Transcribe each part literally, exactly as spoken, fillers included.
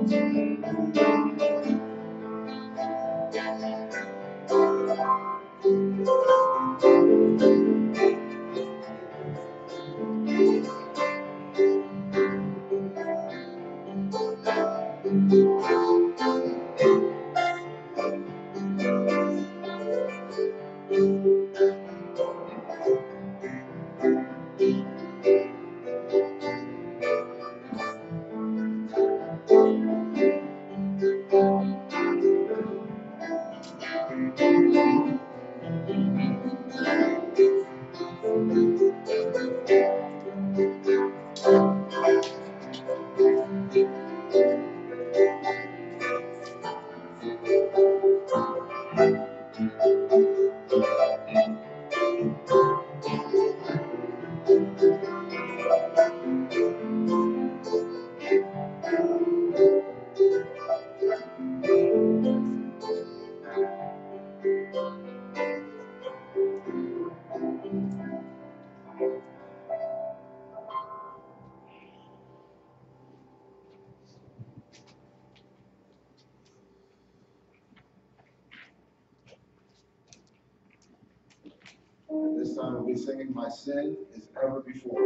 This time we'll be singing My Sin is Ever Before.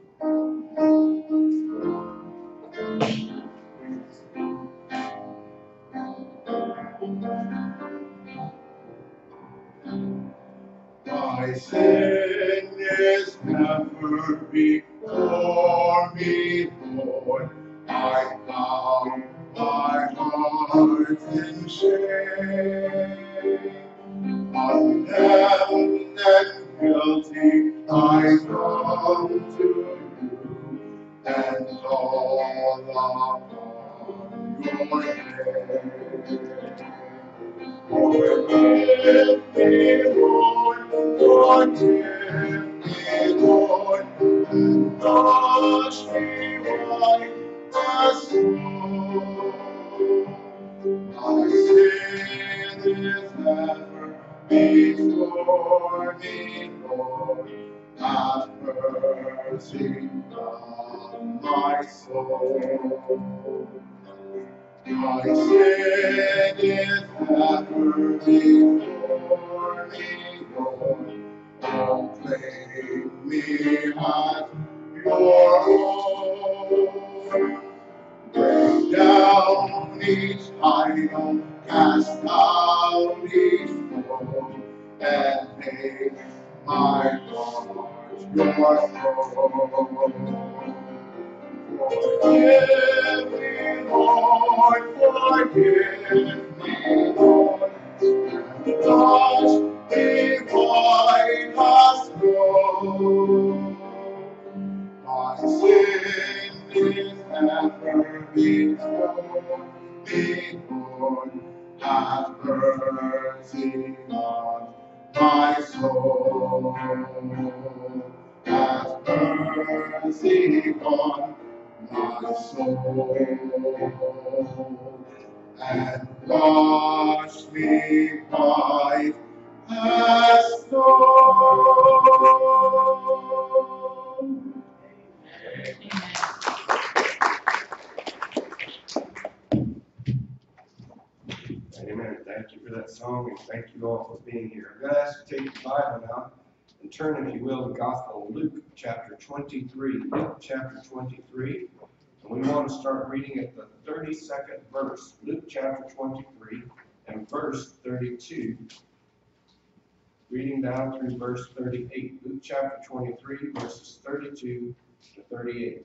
My sin is never before me, Lord. I bow my heart in shame. Condemned and guilty, I come to you and call upon your name. Forgive me, Lord, forgive me, Lord, and wash me white as snow. My sin is never before me, Lord. Have mercy on my soul. My sin is never before me, Lord. Don't claim me as your own. Break down each idol, cast out each foe, and make my heart your throne. Forgive me, Lord, forgive me, Lord, and wash me white as snow. My sin is never before me, Lord. Have mercy on my soul. Have mercy on my soul. And wash me white as snow. Amen. Thank you for that song, and thank you all for being here. I'm going to ask you to take your Bible now and turn, if you will, to the Gospel of Luke, chapter twenty-three. Luke, chapter twenty-three. And we want to start reading at the thirty-second verse. Luke, chapter twenty-three, and verse thirty-two. Reading down through verse thirty-eight. Luke, chapter twenty-three, verses thirty-two to thirty-eight.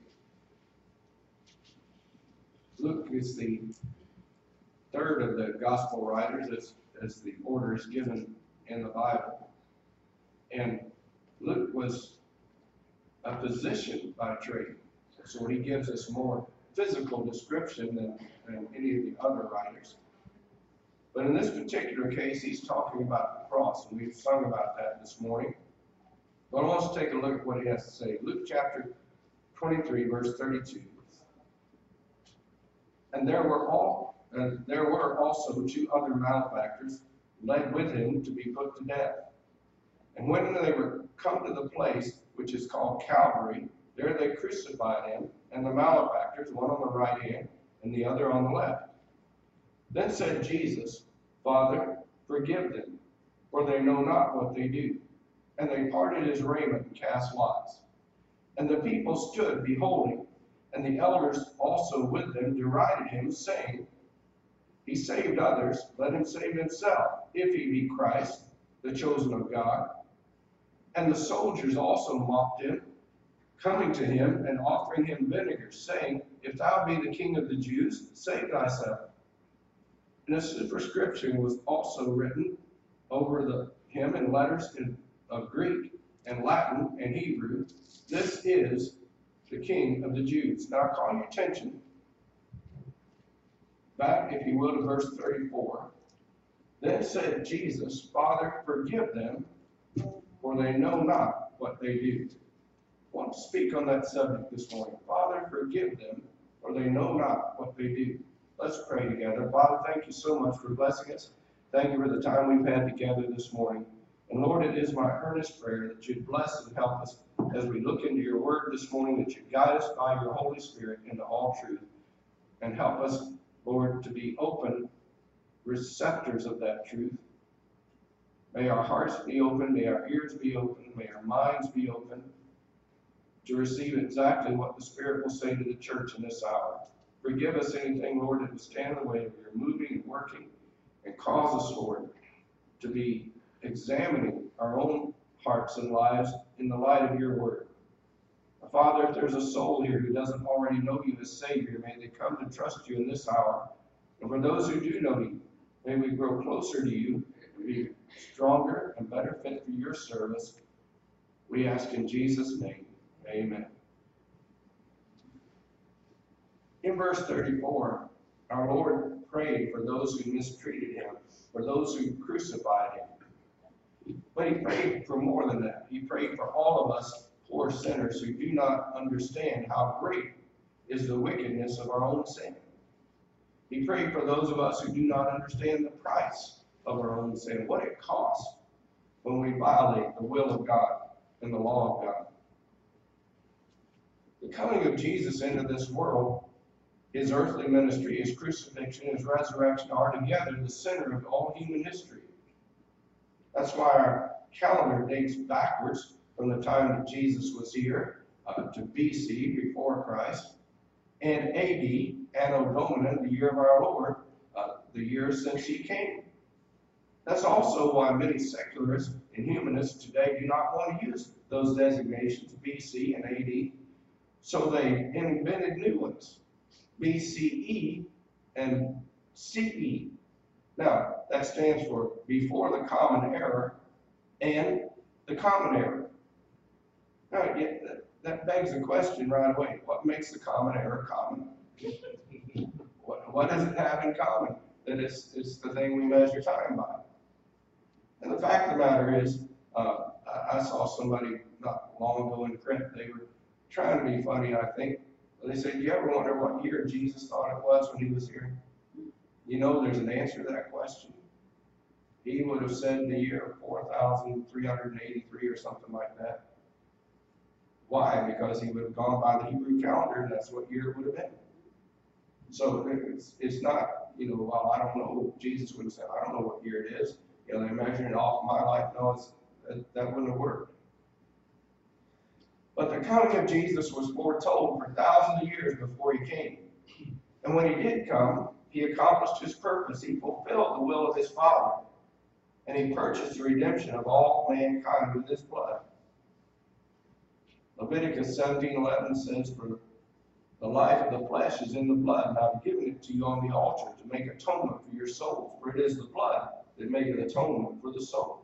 Luke is the third of the gospel writers as, as the order is given in the Bible. And Luke was a physician by trade. So he gives us more physical description than, than any of the other writers. But in this particular case, he's talking about the cross, and we've sung about that this morning. But I want us to take a look at what he has to say. Luke chapter twenty-three, verse thirty-two. And there were all And there were also two other malefactors led with him to be put to death. And when they were come to the place which is called Calvary, there they crucified him, and the malefactors, one on the right hand and the other on the left. Then said Jesus, Father, forgive them, for they know not what they do. And they parted his raiment and cast lots. And the people stood beholding, and the elders also with them derided him, saying, He saved others, let him save himself, if he be Christ, the chosen of God. And the soldiers also mocked him, coming to him and offering him vinegar, saying, If thou be the King of the Jews, save thyself. And a superscription was also written over the, him in letters in, of Greek and Latin and Hebrew, This is the King of the Jews. Now call your attention back, if you will, to verse thirty-four. Then said Jesus, Father, forgive them, for they know not what they do. I want to speak on that subject this morning. Father, forgive them, for they know not what they do. Let's pray together. Father, thank you so much for blessing us. Thank you for the time we've had together this morning. And Lord, it is my earnest prayer that you'd bless and help us as we look into your word this morning, that you'd guide us by your Holy Spirit into all truth. And help us, Lord, to be open receptors of that truth. May our hearts be open, may our ears be open, may our minds be open to receive exactly what the Spirit will say to the church in this hour. Forgive us anything, Lord, that would stand in the way of your moving and working, and cause us, Lord, to be examining our own hearts and lives in the light of your word. Father, if there's a soul here who doesn't already know you as Savior, may they come to trust you in this hour. And for those who do know you, may we grow closer to you, be stronger and better fit for your service. We ask in Jesus' name, amen. In verse thirty-four, our Lord prayed for those who mistreated him, for those who crucified him. But he prayed for more than that. He prayed for all of us poor sinners who do not understand how great is the wickedness of our own sin. He prayed for those of us who do not understand the price of our own sin, what it costs when we violate the will of God and the law of God. The coming of Jesus into this world, his earthly ministry, his crucifixion, his resurrection are together the center of all human history. That's why our calendar dates backwards from the time that Jesus was here uh, to B C, before Christ, and A D, Anno Domini, the year of our Lord, uh, the year since he came. That's also why many secularists and humanists today do not want to use those designations, B C and A D. So they invented new ones, B C E and C E. Now, that stands for before the common era and the common era. Now, yeah, that, that begs the question right away, what makes the common era common? What, what does it have in common? That it's, it's the thing we measure time by. And the fact of the matter is, uh, I, I saw somebody not long ago in print, they were trying to be funny, I think. They said, do you ever wonder what year Jesus thought it was when he was here? You know, there's an answer to that question. He would have said the year four thousand three hundred eighty-three or something like that. Why? Because he would have gone by the Hebrew calendar, and that's what year it would have been. So it's, it's not, you know, well, I don't know. Jesus would have said, I don't know what year it is. You know, they're measuring it off my life. No, it's, that, that wouldn't have worked. But the coming of Jesus was foretold for thousands of years before he came. And when he did come, he accomplished his purpose. He fulfilled the will of his Father. And he purchased the redemption of all mankind with his blood. Leviticus seventeen eleven says, for the life of the flesh is in the blood, and I've given it to you on the altar to make atonement for your souls. For it is the blood that maketh atonement for the soul.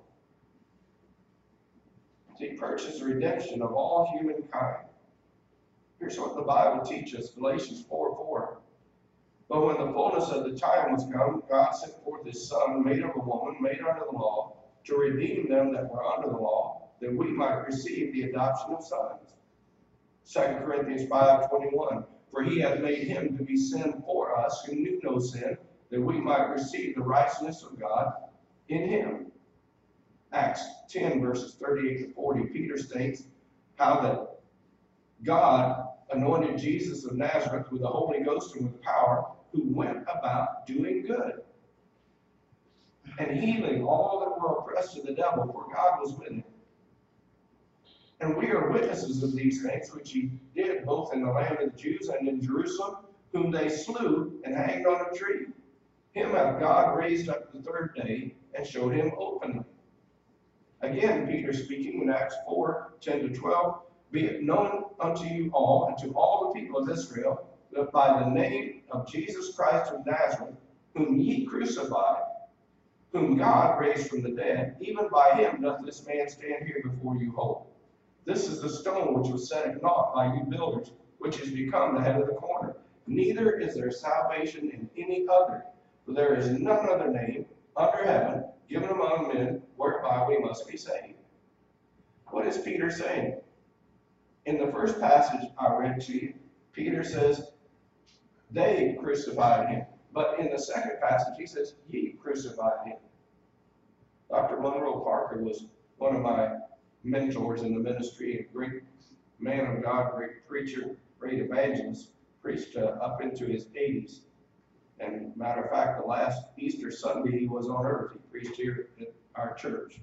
So he purchased the redemption of all humankind. Here's what the Bible teaches, Galatians four four. But when the fullness of the time was come, God sent forth his Son, made of a woman, made under the law, to redeem them that were under the law, that we might receive the adoption of sons. Second Corinthians five twenty-one. For he hath made him to be sin for us, who knew no sin, that we might receive the righteousness of God in him. Acts ten, verses thirty-eight to forty, Peter states how that God anointed Jesus of Nazareth with the Holy Ghost and with power, who went about doing good and healing all that were oppressed of the devil, for God was with him. And we are witnesses of these things which he did both in the land of the Jews and in Jerusalem, whom they slew and hanged on a tree. Him hath God raised up the third day and showed him openly. Again, Peter speaking in Acts four, ten to twelve, be it known unto you all and to all the people of Israel, that by the name of Jesus Christ of Nazareth, whom ye crucified, whom God raised from the dead, even by him doth this man stand here before you whole. This is the stone which was set at naught by you builders, which is become the head of the corner. Neither is there salvation in any other, for there is none other name under heaven given among men whereby we must be saved. What is Peter saying? In the first passage I read to you, Peter says, they crucified him. But in the second passage, he says, ye crucified him. Doctor Monroe Parker was one of my mentors in the ministry, a great man of God, great preacher, great evangelist, preached uh, up into his eighties. And matter of fact, the last Easter Sunday he was on earth, he preached here at our church.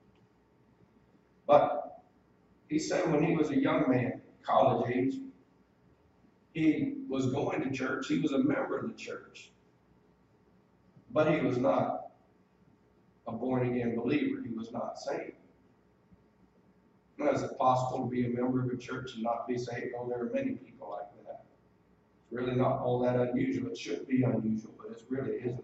But he said when he was a young man, college age, he was going to church, he was a member of the church, but he was not a born-again believer, he was not saved. Now, is it possible to be a member of a church and not be saved? Oh, there are many people like that. It's really not all that unusual. It should be unusual, but it really isn't.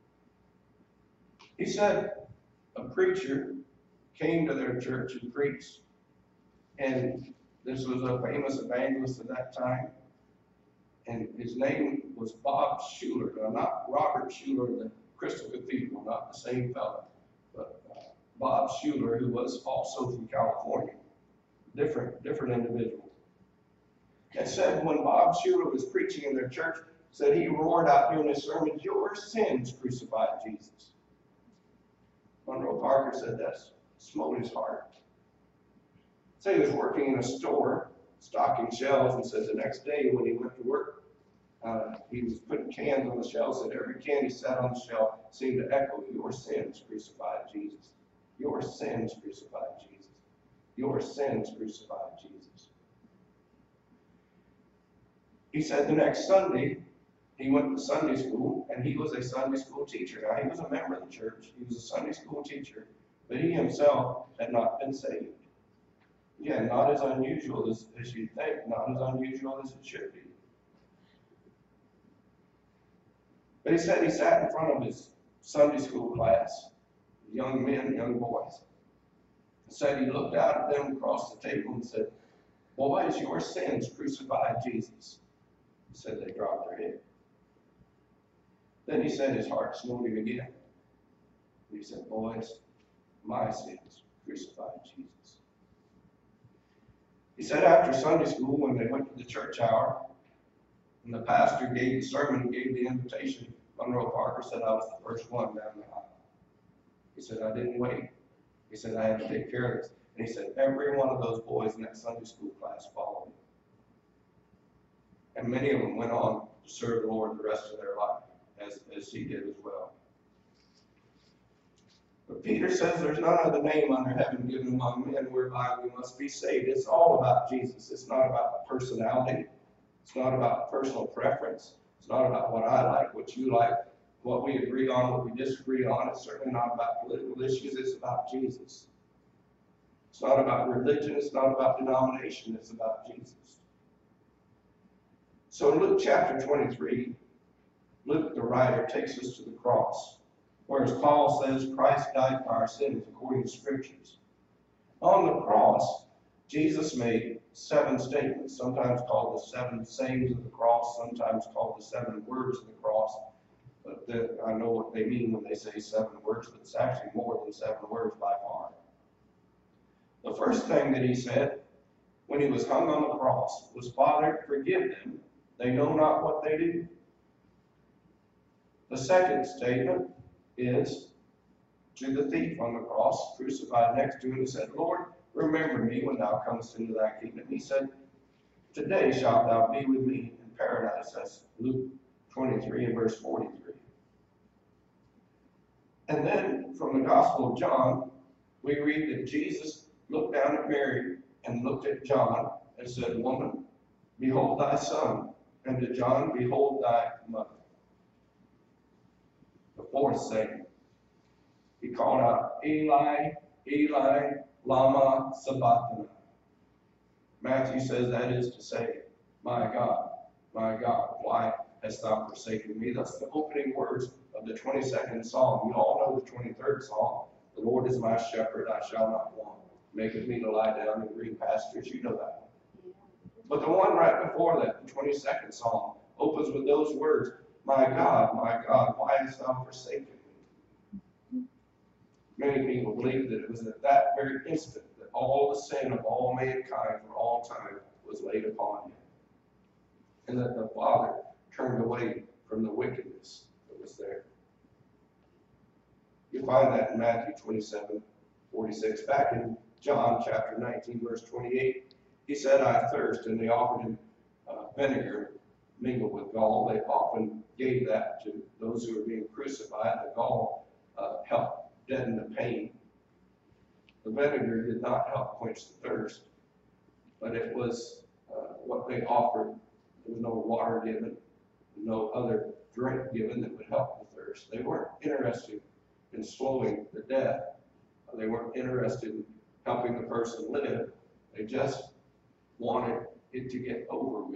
He said a preacher came to their church and preached, and this was a famous evangelist at that time, and his name was Bob Schuller. Now, not Robert Schuller, the Crystal Cathedral, not the same fellow, but uh, Bob Schuller, who was also from California. Different, different individual. And said when Bob Schuller was preaching in their church, said he roared out during his sermon, your sins crucified Jesus. Monroe Parker said that smote his heart. Said he was working in a store, stocking shelves, and said the next day when he went to work, uh, he was putting cans on the shelves, and every can he sat on the shelf seemed to echo, your sins crucified Jesus. Your sins crucified Jesus. Your sins crucified Jesus. He said the next Sunday, he went to Sunday school, and he was a Sunday school teacher. Now, he was a member of the church. He was a Sunday school teacher, but he himself had not been saved. Again, not as unusual as, as you'd think, not as unusual as it should be. But he said he sat in front of his Sunday school class, young men, young boys. He said he looked out at them across the table and said, boys, your sins crucified Jesus. He said they dropped their head. Then he said his heart smote him again. He said, boys, my sins crucified Jesus. He said after Sunday school, when they went to the church hour, and the pastor gave the sermon, gave the invitation, Monroe Parker said I was the first one down the aisle. He said, I didn't wait. He said, I had to take care of this. And he said, every one of those boys in that Sunday school class followed him. And many of them went on to serve the Lord the rest of their life, as, as he did as well. But Peter says there's none other name under heaven given among men whereby we must be saved. It's all about Jesus. It's not about personality. It's not about personal preference. It's not about what I like, what you like, what we agree on, what we disagree on. It's certainly not about political issues. It's about Jesus. It's not about religion. It's not about denomination. It's about Jesus. So in Luke chapter twenty-three, Luke, the writer, takes us to the cross, whereas Paul says Christ died for our sins according to Scriptures. On the cross, Jesus made seven statements, sometimes called the seven sayings of the cross, sometimes called the seven words of the cross. But the, I know what they mean when they say seven words, but it's actually more than seven words by far. The first thing that he said when he was hung on the cross was, Father, forgive them. They know not what they do. The second statement is to the thief on the cross, crucified next to him, he said, Lord, remember me when thou comest into thy kingdom. He said, today shalt thou be with me in paradise. That's Luke twenty-three and verse forty-three. And then from the Gospel of John, we read that Jesus looked down at Mary and looked at John and said, Woman, behold thy son, and to John, behold thy mother. The fourth saying, he called out, Eli, Eli, lama sabachthani. Matthew says that is to say, my God, my God, why hast thou forsaken me? That's the opening words of the twenty-second Psalm. You all know the twenty-third Psalm. The Lord is my shepherd, I shall not want. Maketh me to lie down in green pastures. You know that. But the one right before that, the twenty-second Psalm, opens with those words, my God, my God, why hast thou forsaken me? Many people believe that it was at that very instant that all the sin of all mankind for all time was laid upon him. And that the Father turned away from the wickedness that was there. You find that in Matthew twenty-seven, forty-six. Back in John chapter nineteen, verse twenty-eight, he said, I thirst, and they offered him uh, vinegar mingled with gall. They often gave that to those who were being crucified. The gall uh, helped deaden the pain. The vinegar did not help quench the thirst, but it was uh, what they offered. There was no water given, no other drink given that would help the thirst. They weren't interested in slowing the death. They weren't interested in helping the person live. They just wanted it to get over with.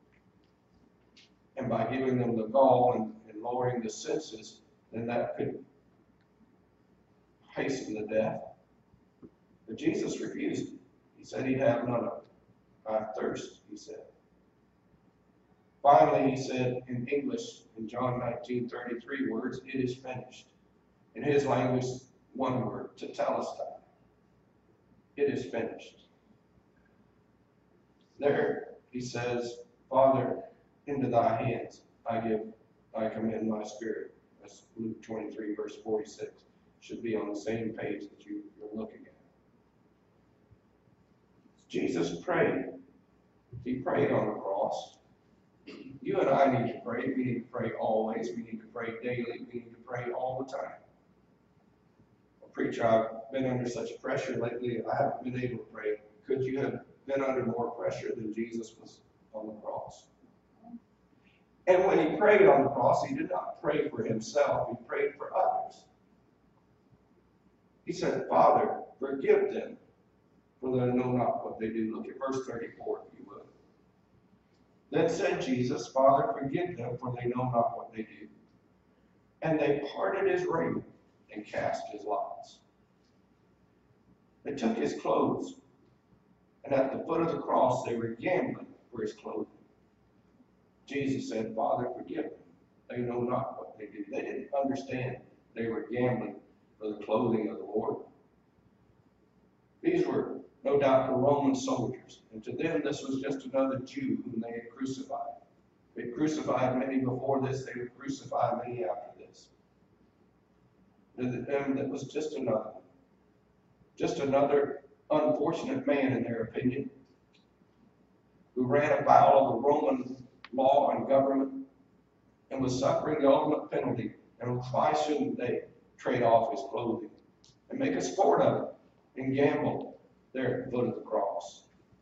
And by giving them the gall and, and lowering the senses, then that could hasten the death. But Jesus refused it. He said he'd have none of it. I thirst, he said. Finally, he said in English, in John nineteen thirty-three words, it is finished. In his language, one word, tetelestai. It is finished. There, he says, Father, into thy hands I give, I commend my spirit. That's Luke twenty-three, verse forty-six. Should be on the same page that you, you're looking at. Jesus prayed. He prayed on the cross. You and I need to pray. We need to pray always. We need to pray daily. We need to pray all the time. A preacher, I've been under such pressure lately, I haven't been able to pray. Could you have been under more pressure than Jesus was on the cross? And when he prayed on the cross, he did not pray for himself. He prayed for others. He said, Father, forgive them, for they know not what they do. Look at verse thirty-four, if you would. Then said Jesus, Father, forgive them, for they know not what they do. And they parted his raiment and cast his lots. They took his clothes, and at the foot of the cross they were gambling for his clothing. Jesus said, Father, forgive them. They know not what they do. They didn't understand they were gambling for the clothing of the Lord. These were no doubt the Roman soldiers, and to them this was just another Jew whom they had crucified. They crucified many before this, they would crucify many after this. To them that was just another, just another unfortunate man in their opinion, who ran afoul of the Roman law and government and was suffering the ultimate penalty. And why shouldn't they trade off his clothing and make a sport of it and gamble there at the foot of the cross?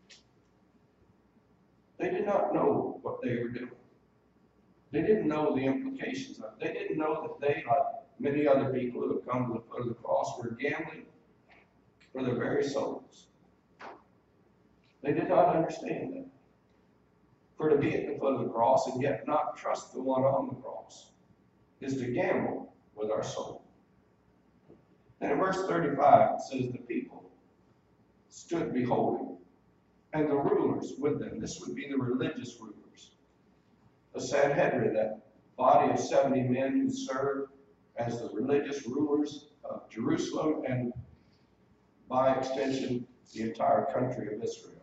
They did not know what they were doing. They didn't know the implications of it. They didn't know that they, like many other people who have come to the foot of the cross, were gambling for their very souls. They did not understand that. For to be at the foot of the cross and yet not trust the one on the cross is to gamble with our soul. And in verse thirty-five, it says, the people stood beholding, and the rulers with them. This would be the religious rulers. The Sanhedrin, that body of seventy men who served as the religious rulers of Jerusalem and, by extension, the entire country of Israel.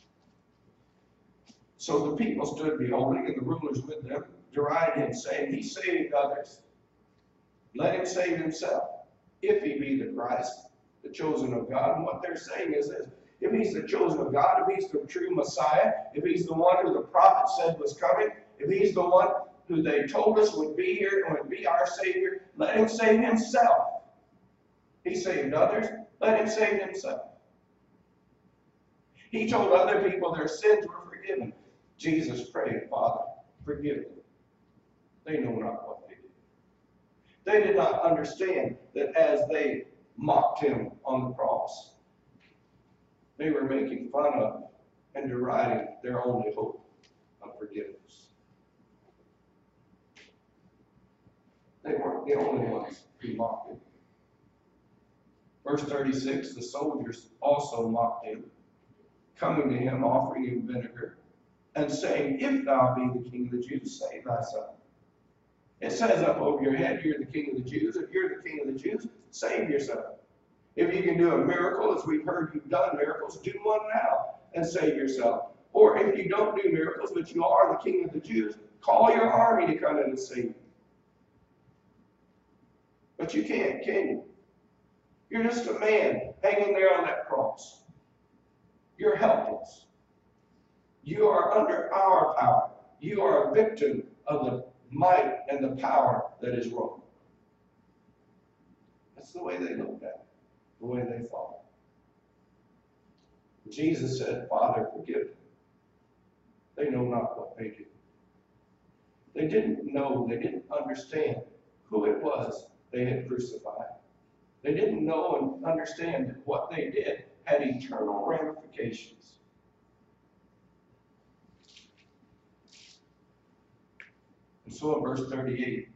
So the people stood beholding, and the rulers with them derided him, saying, he saved others. Let him save himself, if he be the Christ, the chosen of God. And what they're saying is this: if he's the chosen of God, if he's the true Messiah, if he's the one who the prophet said was coming, if he's the one who they told us would be here and would be our Savior, let him save himself. He saved others, let him save himself. He told other people their sins were forgiven. Jesus prayed, Father, forgive them. They know not what they do. They did not understand that as they mocked him on the cross, they were making fun of and deriding their only hope of forgiveness. They weren't the only ones who mocked him. Verse thirty-six, the soldiers also mocked him, coming to him, offering him vinegar, and saying, if thou be the king of the Jews, save thyself. It says up over your head, you're the king of the Jews. If you're the king of the Jews, save yourself. If you can do a miracle, as we've heard you've done miracles, do one now and save yourself. Or if you don't do miracles, but you are the king of the Jews, call your army to come in and save you. But you can't, can you? You're just a man hanging there on that cross. You're helpless. You are under our power. You are a victim of the might and the power that is Rome. That's the way they looked at it, the way they thought. Jesus said, Father, forgive them. They know not what they do. They didn't know, they didn't understand who it was they had crucified. They didn't know and understand that what they did had eternal ramifications. And so in verse thirty-eight,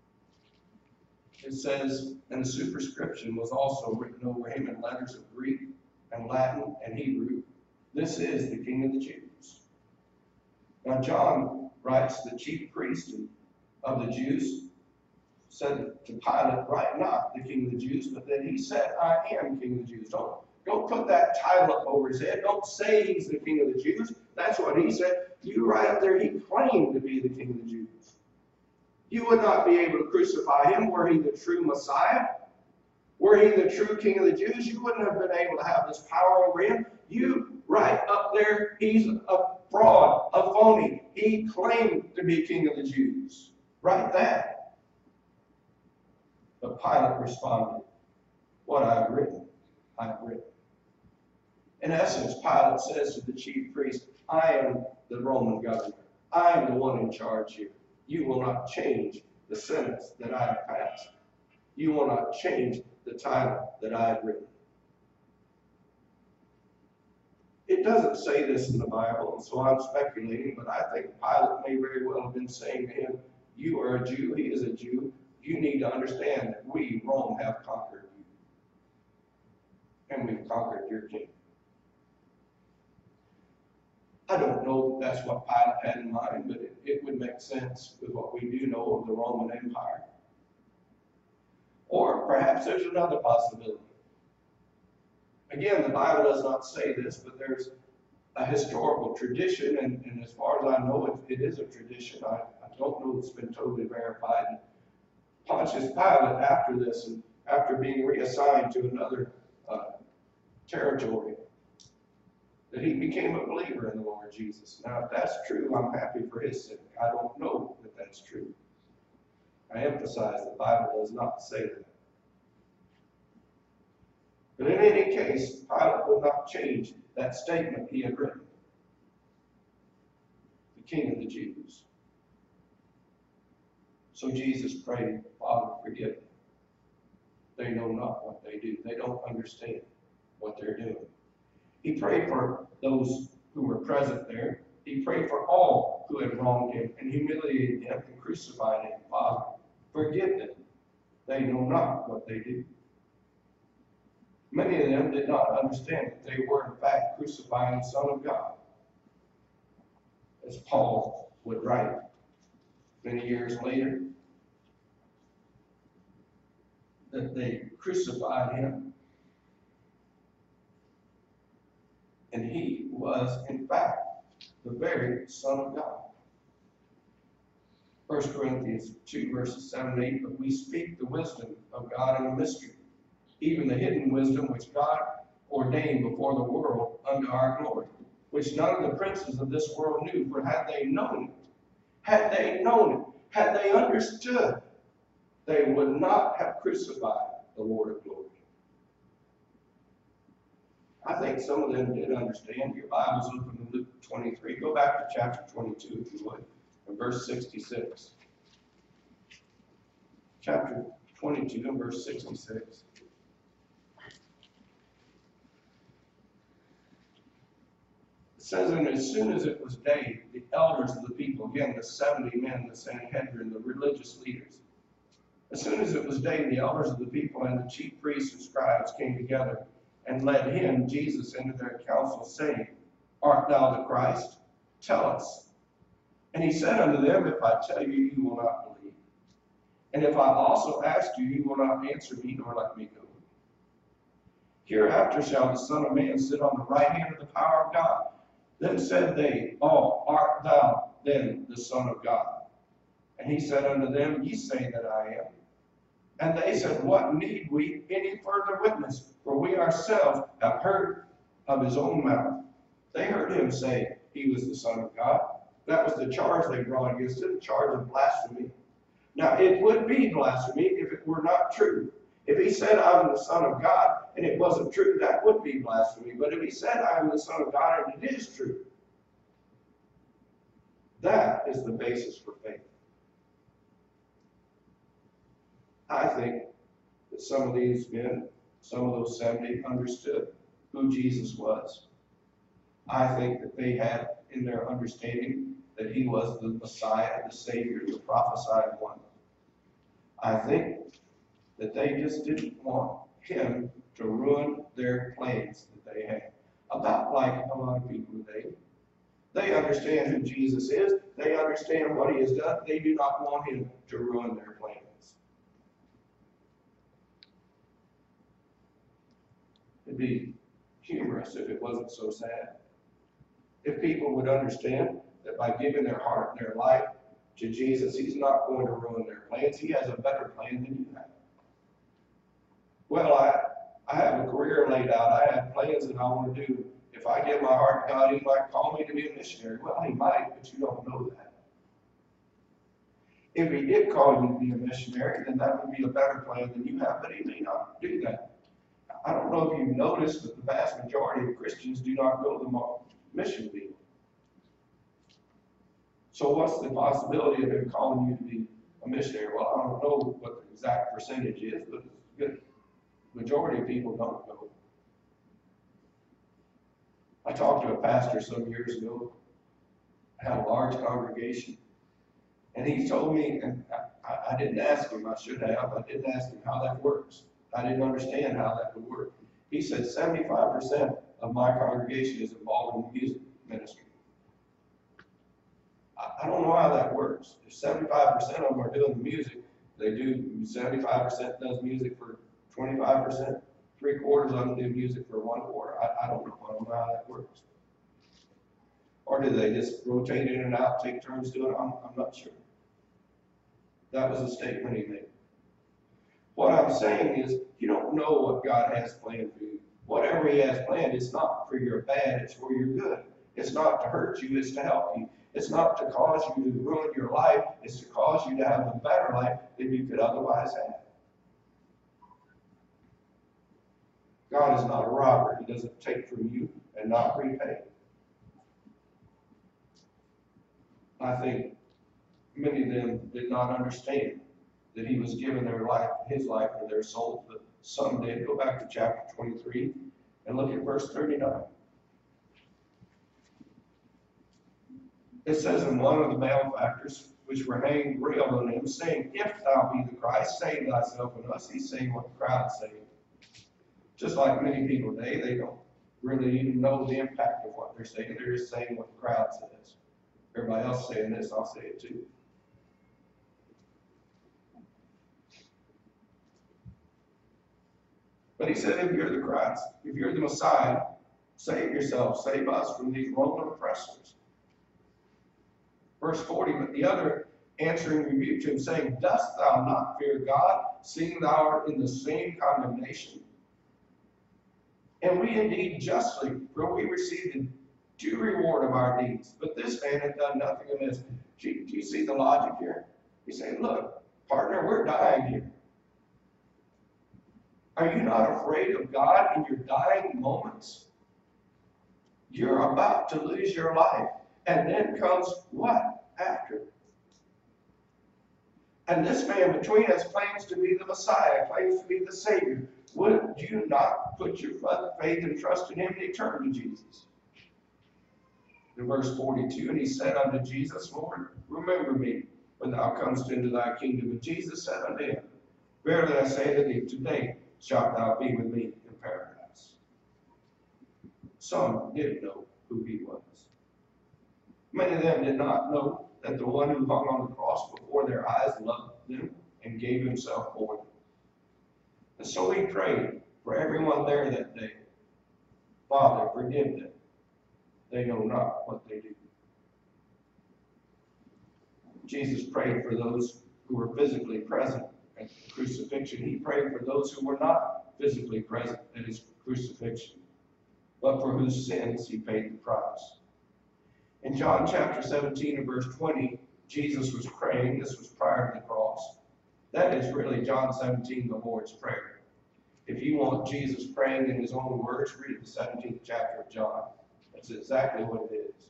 it says, and the superscription was also written over him in letters of Greek and Latin and Hebrew. This is the King of the Jews. Now John writes, the chief priest of the Jews said to Pilate, write not the King of the Jews, but that he said, I am King of the Jews. Don't, don't put that title up over his head. Don't say he's the King of the Jews. That's what he said. You write up there, he claimed to be the King of the Jews. You would not be able to crucify him were he the true Messiah. Were he the true King of the Jews, you wouldn't have been able to have this power over him. You write up there, he's a fraud, a phony. He claimed to be King of the Jews. Write that. But Pilate responded, what I have written, I have written. In essence, Pilate says to the chief priest, I am the Roman governor. I am the one in charge here. You will not change the sentence that I have passed. You will not change the title that I have written. It doesn't say this in the Bible, and so I'm speculating, but I think Pilate may very well have been saying to him, you are a Jew, he is a Jew. You need to understand that we, Rome, have conquered you. And we've conquered your king. I don't know if that's what Pilate had in mind, but it, it would make sense with what we do know of the Roman Empire. Or perhaps there's another possibility. Again, the Bible does not say this, but there's a historical tradition, and, and as far as I know, it, it is a tradition. I, I don't know if it's been totally verified. Pontius Pilate, after this, and after being reassigned to another uh, territory, that he became a believer in the Lord Jesus. Now, if that's true, I'm happy for his sake. I don't know that that's true. I emphasize the Bible does not say that. But in any case, Pilate would not change that statement he had written. The King of the Jews. So Jesus prayed, Father, forgive them. They know not what they do. They don't understand what they're doing. He prayed for those who were present there. He prayed for all who had wronged him and humiliated him and crucified him. Father, forgive them. They know not what they do. Many of them did not understand that they were in fact crucifying the Son of God. As Paul would write many years later, that they crucified him. And he was, in fact, the very Son of God. First Corinthians two, verses seven and eight, but we speak the wisdom of God in a mystery, even the hidden wisdom which God ordained before the world unto our glory, which none of the princes of this world knew, for had they known it, had they known it, had they understood, they would not have crucified the Lord of glory. I think some of them did understand. Your Bible's open to Luke twenty-three. Go back to chapter twenty-two, if you would, and verse sixty-six. Chapter twenty-two and verse sixty-six. It says, and as soon as it was day, the elders of the people, again, the seventy men, the Sanhedrin, the religious leaders, as soon as it was day, the elders of the people and the chief priests and scribes came together and led him, Jesus, into their council, saying, Art thou the Christ? Tell us. And he said unto them, If I tell you, you will not believe. And if I also ask you, you will not answer me, nor let me go. Hereafter shall the Son of Man sit on the right hand of the power of God. Then said they all, Art thou then the Son of God? And he said unto them, Ye say that I am. And they said, What need we any further witness? For we ourselves have heard of his own mouth. They heard him say he was the Son of God. That was the charge they brought against him, the charge of blasphemy. Now, it would be blasphemy if it were not true. If he said, I am the Son of God, and it wasn't true, that would be blasphemy. But if he said, I am the Son of God, and it is true, that is the basis for faith. I think that some of these men, some of those seventy, understood who Jesus was. I think that they had in their understanding that he was the Messiah, the Savior, the prophesied one. I think that they just didn't want him to ruin their plans that they had. About like a lot of people today. They understand who Jesus is. They understand what he has done. They do not want him to ruin their plans. It'd be humorous if it wasn't so sad. If people would understand that by giving their heart and their life to Jesus, he's not going to ruin their plans. He has a better plan than you have. Well, I, I have a career laid out. I have plans that I want to do. If I give my heart to God, he might call me to be a missionary. Well, he might, but you don't know that. If he did call you to be a missionary, then that would be a better plan than you have, but he may not do that. I don't know if you've noticed that the vast majority of Christians do not go to the mission field. So what's the possibility of him calling you to be a missionary? Well, I don't know what the exact percentage is, but the good majority of people don't go. I talked to a pastor some years ago. I had a large congregation. And he told me, and I, I didn't ask him, I should have, I didn't ask him how that works. I didn't understand how that would work. He said seventy-five percent of my congregation is involved in the music ministry. I, I don't know how that works. If seventy-five percent of them are doing the music, they do, seventy-five percent does music for twenty-five percent, three quarters of them do music for one quarter. I, I don't know. I don't know how that works. Or do they just rotate in and out, take turns doing it? I'm, I'm not sure. That was a statement he made. What I'm saying is, you don't know what God has planned for you. Whatever he has planned, it's not for your bad, it's for your good. It's not to hurt you, it's to help you. It's not to cause you to ruin your life, it's to cause you to have a better life than you could otherwise have. God is not a robber. He doesn't take from you and not repay. I think many of them did not understand that he was giving their life, his life for their souls, but some did. Go back to chapter twenty-three and look at verse thirty-nine. It says, and one of the malefactors which were hanged railed on him, saying, If thou be the Christ, save thyself and us. He's saying what the crowd is saying. Just like many people today, they don't really even know the impact of what they're saying. They're just saying what the crowd says. Everybody else saying this, I'll say it too. But he said, if you're the Christ, if you're the Messiah, save yourself, save us from these Roman oppressors. Verse forty, but the other answering rebuked him, saying, Dost thou not fear God, seeing thou art in the same condemnation? And we indeed justly, for we receive the due reward of our deeds. But this man had done nothing amiss. Do you, do you see the logic here? He's saying, look, partner, we're dying here. Are you not afraid of God in your dying moments? You're about to lose your life. And then comes what after? And this man between us claims to be the Messiah, claims to be the Savior. Would you not put your faith and trust in him and turn to Jesus? In verse forty-two, and he said unto Jesus, Lord, remember me when thou comest into thy kingdom. And Jesus said unto him, verily I say unto thee, today shalt thou be with me in paradise. Some did know who he was. Many of them did not know that the one who hung on the cross before their eyes loved them and gave himself for them. And so he prayed for everyone there that day. Father, forgive them. They know not what they do. Jesus prayed for those who were physically present at the crucifixion. He prayed for those who were not physically present at his crucifixion, but for whose sins he paid the price. In John chapter seventeen and verse twenty, Jesus was praying. This was prior to the cross. That is really John seventeen, the Lord's Prayer. If you want Jesus praying in his own words, read the seventeenth chapter of John. That's exactly what it is.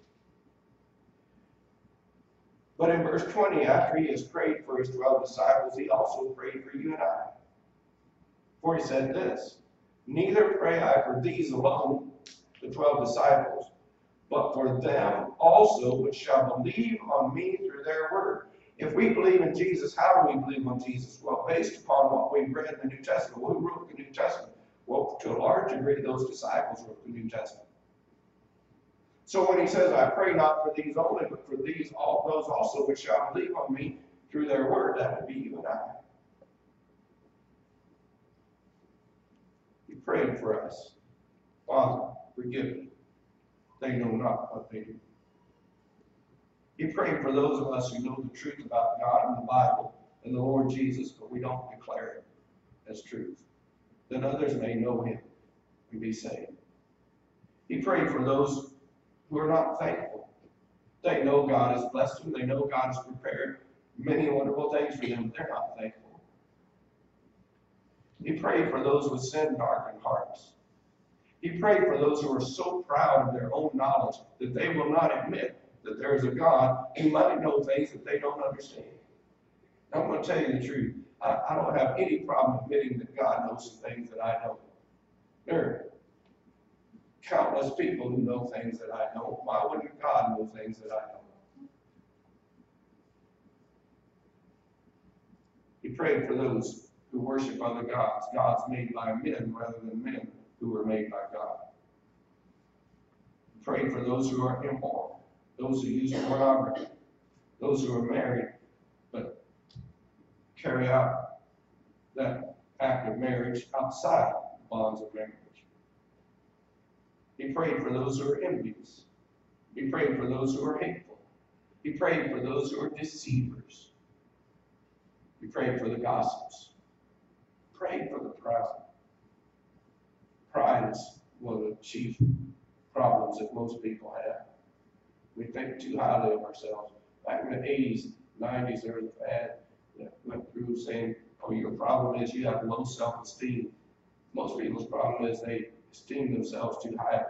But in verse twenty, after he has prayed for his twelve disciples, he also prayed for you and I. For he said this, neither pray I for these alone, the twelve disciples, but for them also which shall believe on me through their word. If we believe in Jesus, how do we believe on Jesus? Well, based upon what we read in the New Testament. Who wrote the New Testament? Well, to a large degree, those disciples wrote the New Testament. So when he says, I pray not for these only, but for these all those also which shall believe on me through their word, that would be you and I. He prayed for us. Father, forgive them. They know not what they do. He prayed for those of us who know the truth about God and the Bible and the Lord Jesus, but we don't declare it as truth, that others may know him and be saved. He prayed for those who are not thankful. They know God has blessed them. They know God has prepared many wonderful things for them, but they're not thankful. He prayed for those with sin-darkened hearts. He prayed for those who are so proud of their own knowledge that they will not admit that there is a God who might know things that they don't understand. I'm going to tell you the truth. I, I don't have any problem admitting that God knows some things that I don't. There are countless people who know things that I don't. Why wouldn't God know things that I don't? He prayed for those who worship other gods, gods made by men rather than men who were made by God. He prayed for those who are immoral, those who use pornography, those who are married but carry out that act of marriage outside the bonds of marriage. He prayed for those who are envious. He prayed for those who are hateful. He prayed for those who are deceivers. He prayed for the gossips. He prayed for the proud. Pride is one of the chief problems that most people have. We think too highly of ourselves. Back in the eighties, nineties, there was a fad that went through saying, oh, your problem is you have low self-esteem. Most people's problem is they esteem themselves too highly.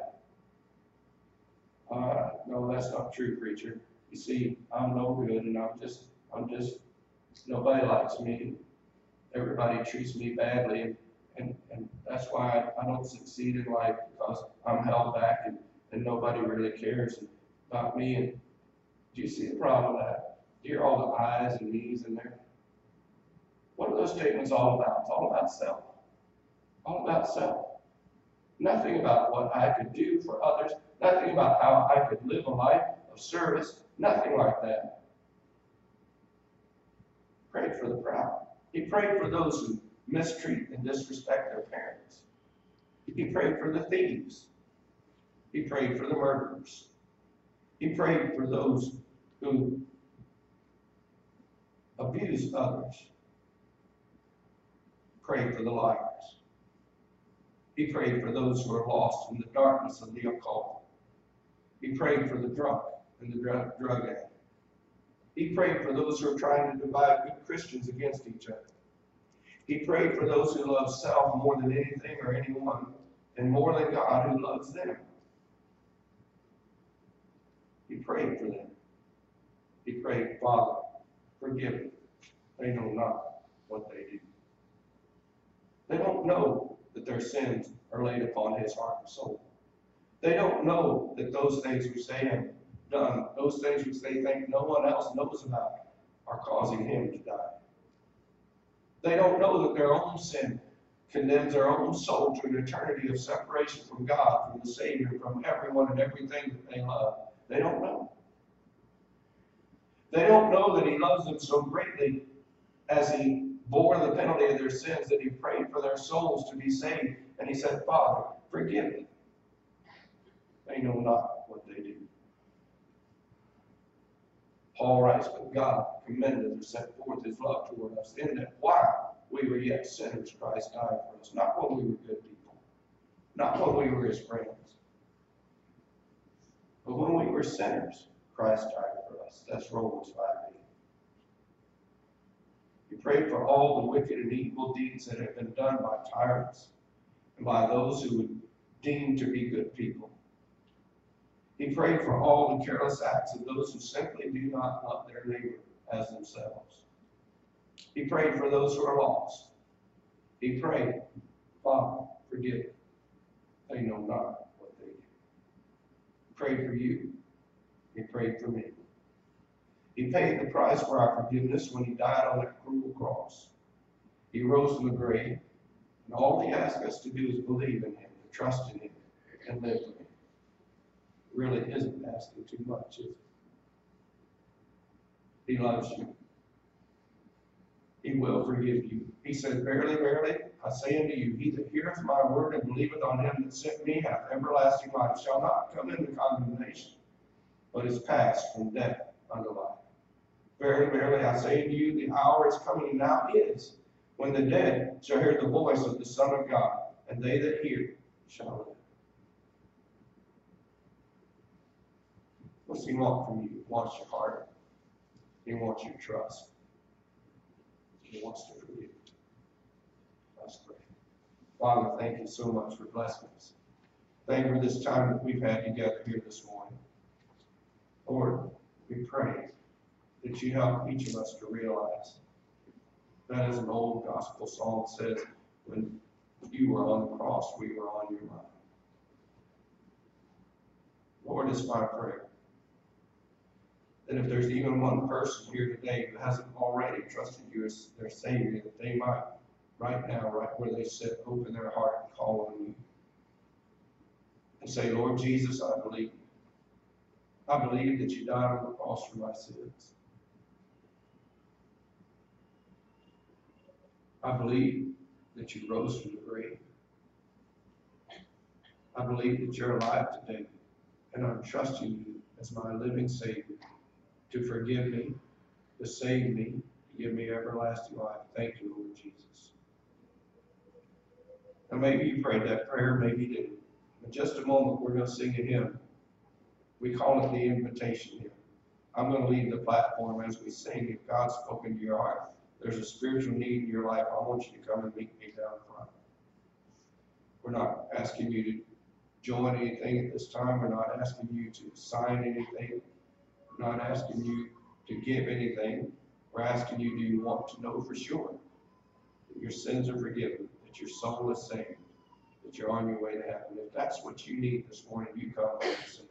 Uh, no, that's not true, preacher. You see, I'm no good, and I'm just, I'm just, nobody likes me. Everybody treats me badly, and, and, and that's why I, I don't succeed in life, because I'm held back, and, and nobody really cares about me. And do you see the problem with that? Do you hear all the I's and me's in there? What are those statements all about? It's all about self. All about self. Nothing about what I could do for others. Nothing about how I could live a life of service. Nothing like that. Prayed for the proud. He prayed for those who mistreat and disrespect their parents. He prayed for the thieves. He prayed for the murderers. He prayed for those who abuse others. Prayed for the liars. He prayed for those who are lost in the darkness of the occult. He prayed for the drunk and the drug, drug addict. He prayed for those who are trying to divide good Christians against each other. He prayed for those who love self more than anything or anyone, and more than God who loves them. He prayed for them. He prayed, Father, forgive them. They know not what they do. They don't know that their sins are laid upon his heart and soul. They don't know that those things which they have done, those things which they think no one else knows about, are causing him to die. They don't know that their own sin condemns their own soul to an eternity of separation from God, from the Savior, from everyone and everything that they love. They don't know. They don't know that he loves them so greatly as he bore the penalty of their sins, that he prayed for their souls to be saved. And he said, Father, forgive them. They know not what they do. Paul writes, but God commended or set forth his love toward us, in that while we were yet sinners, Christ died for us. Not when we were good people, not when we were his friends, but when we were sinners, Christ died for us. That's Romans five eight. He prayed for all the wicked and evil deeds that have been done by tyrants and by those who would deem to be good people. He prayed for all the careless acts of those who simply do not love their neighbor as themselves. He prayed for those who are lost. He prayed, Father, forgive them. They know not what they do. He prayed for you. He prayed for me. He paid the price for our forgiveness when he died on that cruel cross. He rose from the grave, and all he asks us to do is believe in him, to trust in him, and live for him. Really isn't asking too much, is it? He loves you. He will forgive you. He said, verily, verily, I say unto you, he that heareth my word and believeth on him that sent me hath everlasting life, shall not come into condemnation, but is passed from death unto life. Verily, verily, I say unto you, the hour is coming, and now is, when the dead shall hear the voice of the Son of God, and they that hear shall live. What's he want from you? He wants your heart. He wants your trust. He wants to forgive you. Let's pray. Father, thank you so much for blessing us. Thank you for this time that we've had together here this morning. Lord, we pray that you help each of us to realize that, as an old gospel song says, when you were on the cross, we were on your mind. Lord, it's my prayer that if there's even one person here today who hasn't already trusted you as their Savior, that they might, right now, right where they sit, open their heart and call on you and say, Lord Jesus, I believe. I believe that you died on the cross for my sins. I believe that you rose from the grave. I believe that you're alive today, and I'm trusting you as my living Savior to forgive me, to save me, to give me everlasting life. Thank you, Lord Jesus. And maybe you prayed that prayer, maybe you didn't. In just a moment, we're going to sing a hymn. We call it the invitation hymn. I'm going to leave the platform as we sing. If God's spoken to your heart, there's a spiritual need in your life, I want you to come and meet me down front. We're not asking you to join anything at this time. We're not asking you to sign anything. We're not asking you to give anything. We're asking you, do you want to know for sure that your sins are forgiven, that your soul is saved, that you're on your way to heaven? If that's what you need this morning, you come and sing.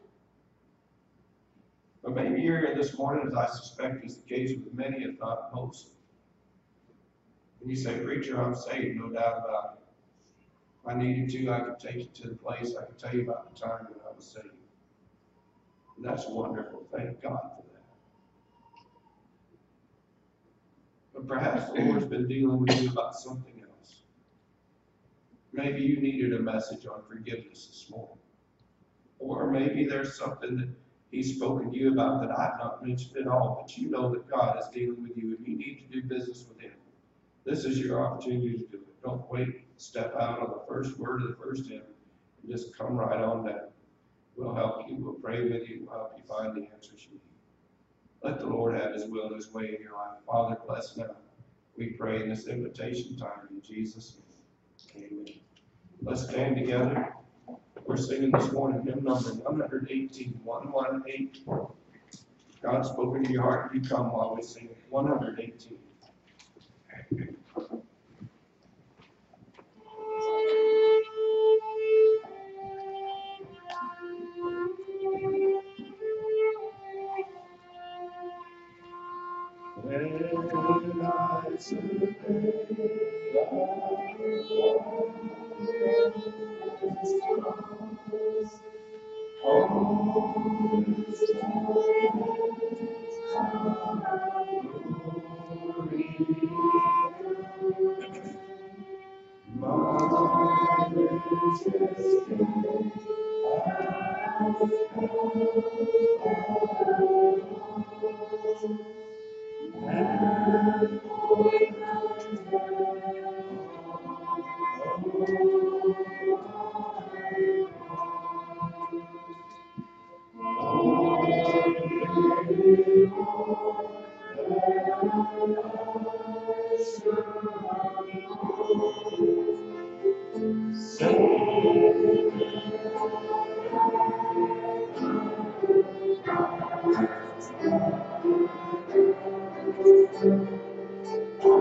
But maybe you're here this morning, as I suspect is the case with many, if not most. And you say, preacher, I'm saved, no doubt about it. If I needed to, I could take you to the place, I could tell you about the time when I was saved. And that's wonderful. Thank God for that. But perhaps the Lord's been dealing with you about something else. Maybe you needed a message on forgiveness this morning. Or maybe there's something that He's spoken to you about that I've not mentioned at all, but you know that God is dealing with you and you need to do business with Him. This is your opportunity to do it. Don't wait, step out on the first word of the first hymn, and just come right on down. We'll help you, we'll pray with you, we'll help you find the answers you need. Let the Lord have his will and his way in your life. Father, bless now. We pray in this invitation time in Jesus' name. Amen. Let's stand together. We're singing this morning hymn number one eighteen, one eighteen. God spoke into your heart. You come while we sing it. one eighteen. When I survey the waters, all its glory,